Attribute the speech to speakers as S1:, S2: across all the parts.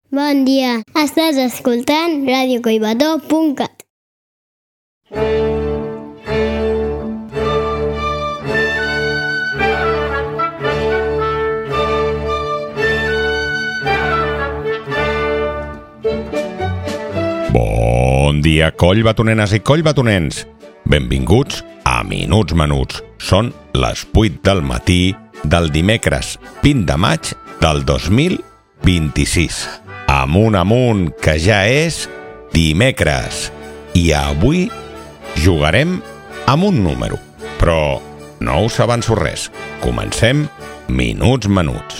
S1: Bon dia, estàs escoltant radiocoibató.cat.
S2: Bon dia, collbatonenes i collbatonens. Benvinguts a Minuts Menuts. Són les 8 del matí del dimecres 20 de maig del 2026. Amunt, que ja és dimecres. I avui jugarem amb un número. Però no us avanço res. Comencem Minuts Menuts.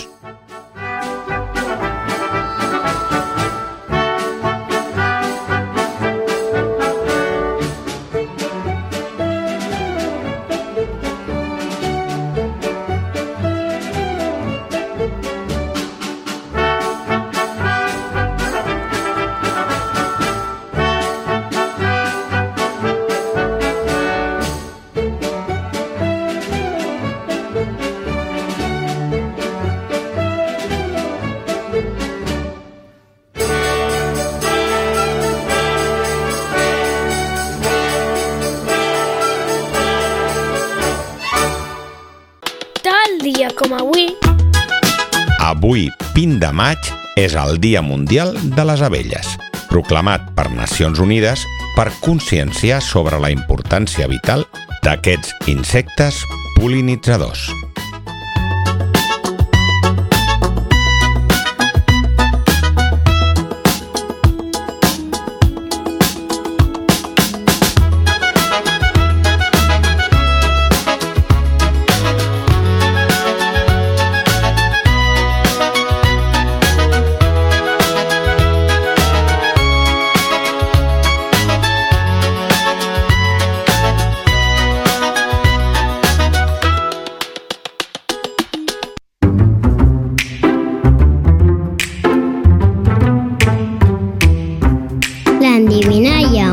S1: Dia com avui.
S2: Avui, 20 de maig, és el Dia Mundial de les Abelles, proclamat per Nacions Unides per conscienciar sobre la importància vital d'aquests insectes pol·linitzadors.
S1: L'endevinalla.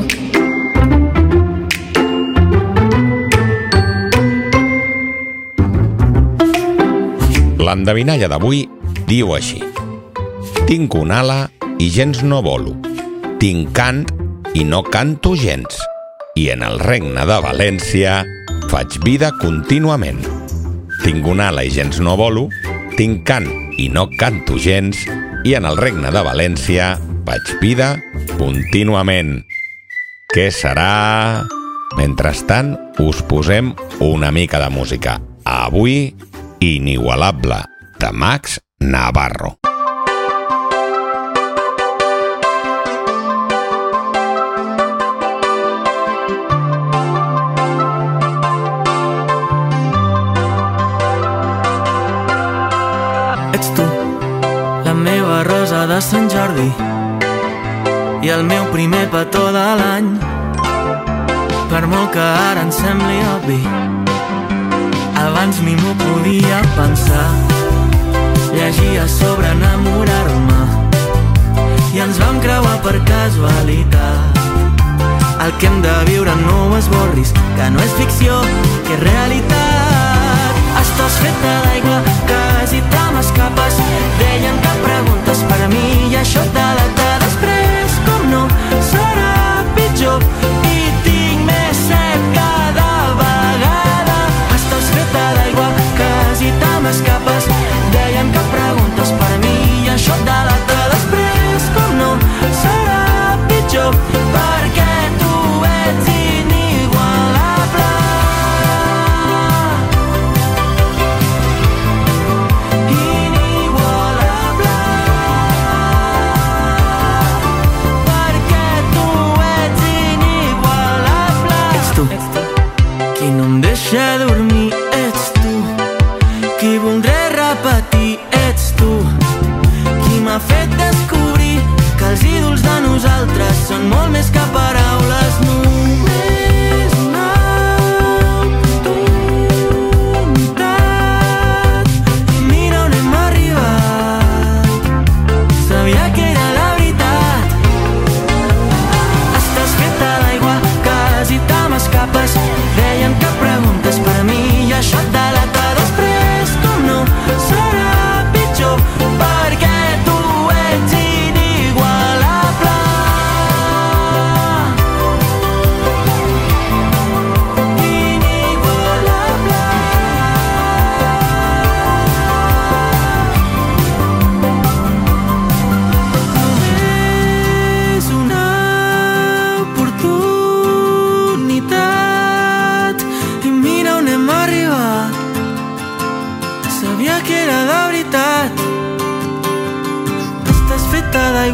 S2: L'endevinalla d'avui diu així: tinc una ala i gens no volo. Tinc cant i no canto gens. I en el regne de València faig vida contínuament. Tinc una ala i gens no volo. Tinc cant i no canto gens. I en el regne de València faig vida contínuament. Què serà? Mentrestant, us posem una mica de música. Avui, Inigualable, de Max Navarro.
S3: Ets tu, la meva rosa de Sant Jordi i el meu primer petó de l'any. Per molt que ara em sembli obvi, abans ni m'ho podia pensar. Llegia sobre enamorar-me i ens vam creuar per casualitat. El que hem de viure no ho esborris, que no és ficció, que és realitat. Estàs feta d'aigua, quasi te m'escapes. Deien que preguntes per a mi i això t'ha de després. Com no serà pitjor i tinc més set cada vegada. Estàs feta d'aigua, quasi te m'escapes. Deien que preguntes per a mi i això t'ha de després. Com no serà pitjor perquè tu ets inigualable. Inigualable.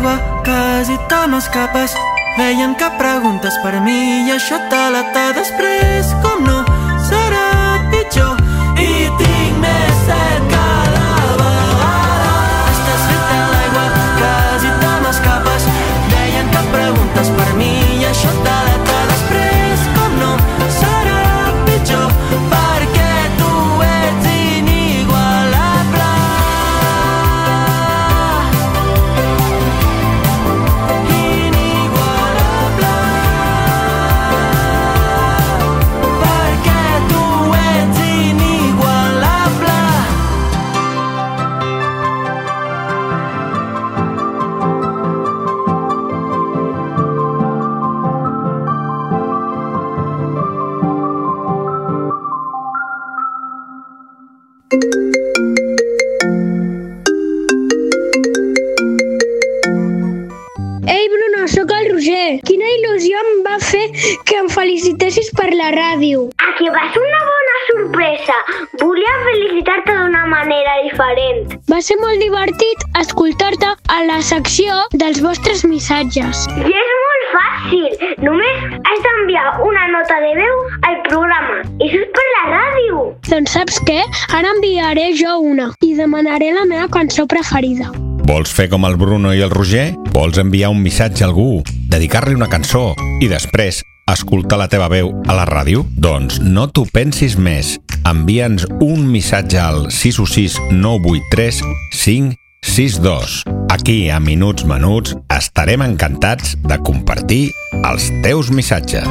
S3: l'aigua, quasi te m'escapes. Veiem que preguntes per mi i això te la té després. Com no serà pitjor i tinc més set cada vegada. Estàs fet a l'aigua, quasi te m'escapes. Veiem que preguntes per mi i això te la té després. Com no serà pitjor perquè tu ets inigualable.
S4: Ei, Bruno, sóc el Roger. Quina il·lusió em va fer que em felicitessis per la ràdio.
S1: A que va ser una bona sorpresa. Volia felicitar-te d'una manera diferent.
S4: Va ser molt divertit escoltar-te a la secció dels vostres missatges.
S1: I és molt fàcil. Només has d'enviar una nota de veu al programa. I això és per la ràdio.
S4: Doncs saps què? Ara enviaré jo una i demanaré la meva cançó preferida.
S2: Vols fer com el Bruno i el Roger? Vols enviar un missatge a algú, dedicar-li una cançó i després escoltar la teva veu a la ràdio? Doncs no t'ho pensis més. Envia'ns un missatge al 616 983 562. Aquí, a Minuts Menuts, estarem encantats de compartir els teus missatges.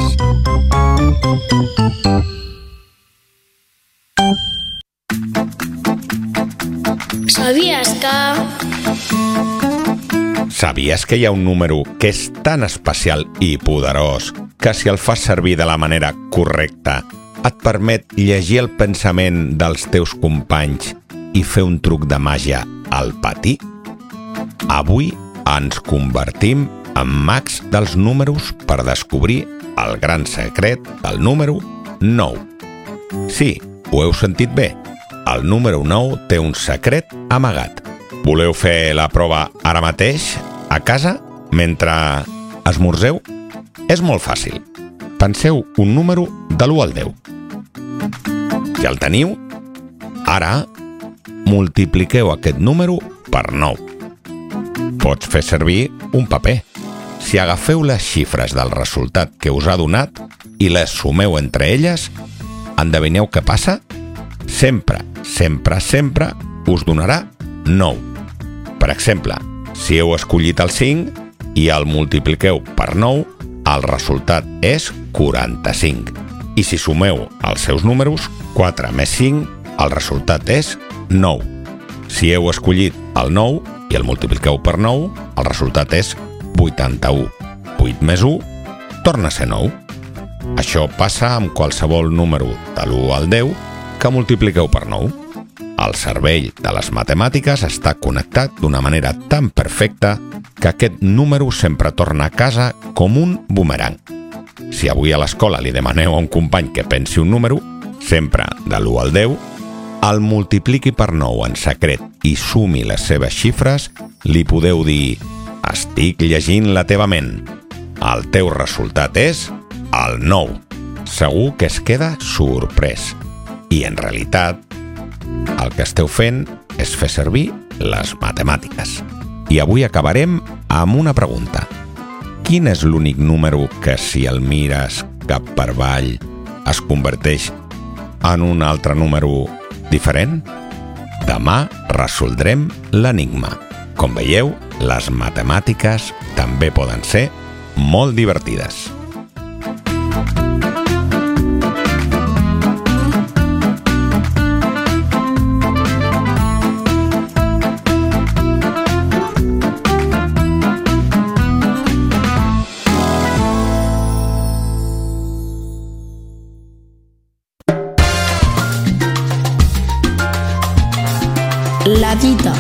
S2: Sabies que hi ha un número que és tan especial i poderós que si el fas servir de la manera correcta et permet llegir el pensament dels teus companys i fer un truc de màgia al patí? Avui ens convertim en mags dels números per descobrir el gran secret del número 9. Sí, ho heu sentit bé. El número 9 té un secret amagat. Voleu fer la prova ara mateix, a casa, mentre esmorzeu? És molt fàcil. Penseu un número de l'1 al 10. Ja el teniu? Ara, multipliqueu aquest número per 9. Pots fer servir un paper. Si agafeu les xifres del resultat que us ha donat i les sumeu entre elles, endevineu què passa? Sempre us donarà 9. Per exemple, si heu escollit el 5 i el multipliqueu per 9, el resultat és 45. I si sumeu els seus números, 4 més 5, el resultat és 9. Si heu escollit el 9 i el multipliqueu per 9, el resultat és 81. 8 més 1 torna a ser 9. Això passa amb qualsevol número de l'1 al 10 que multipliqueu per 9. El cervell de les matemàtiques està connectat d'una manera tan perfecta que aquest número sempre torna a casa com un bumerang. Si avui a l'escola li demaneu a un company que pensi un número, sempre de l'1 al 10, el multipliqui per 9 en secret i sumi les seves xifres, li podeu dir: estic llegint la teva ment. El teu resultat és el 9. Segur que es queda sorprès. I en realitat, el que esteu fent és fer servir les matemàtiques. I avui acabarem amb una pregunta. Quin és l'únic número que, si el mires cap per avall, es converteix en un altre número diferent? Demà resoldrem l'enigma. Com veieu, les matemàtiques també poden ser molt divertides.
S5: La dita.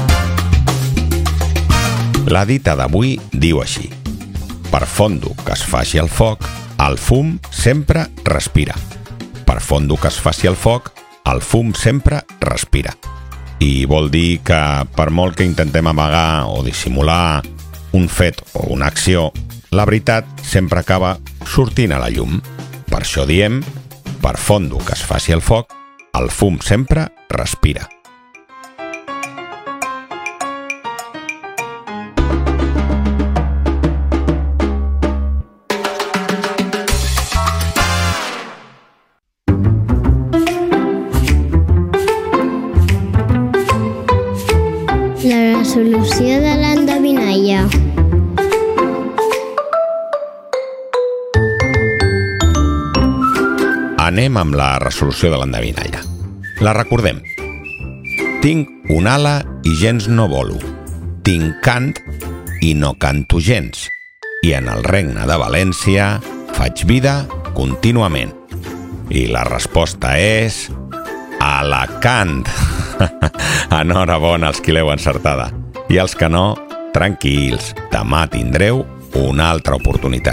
S2: La dita d'avui diu així: per fondo que es faci el foc, el fum sempre respira. Per fondo que es faci el foc, el fum sempre respira. I vol dir que per molt que intentem amagar o dissimular un fet o una acció, la veritat sempre acaba sortint a la llum. Per això diem, per fondo que es faci el foc, el fum sempre respira.
S6: La resolució de l'endevinalla.
S2: Anem amb la resolució de l'endevinalla. La recordem. Tinc una ala i gens no volo. Tinc cant i no canto gens. I en el Regne de València faig vida contínuament. I la resposta és... Alacant! Enhorabona als qui l'heu encertada. I els que no, tranquils, demà tindreu una altra oportunitat.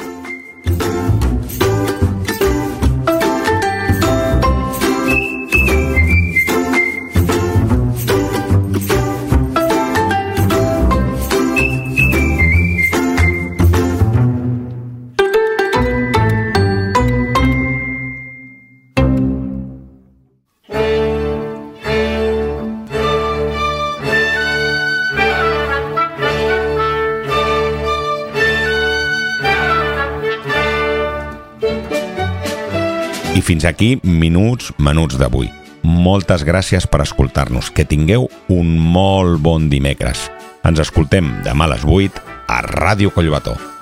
S2: I fins aquí Minuts Menuts d'avui. Moltes gràcies per escoltar-nos. Que tingueu un molt bon dimecres. Ens escoltem demà a les 8 a Ràdio Collbató.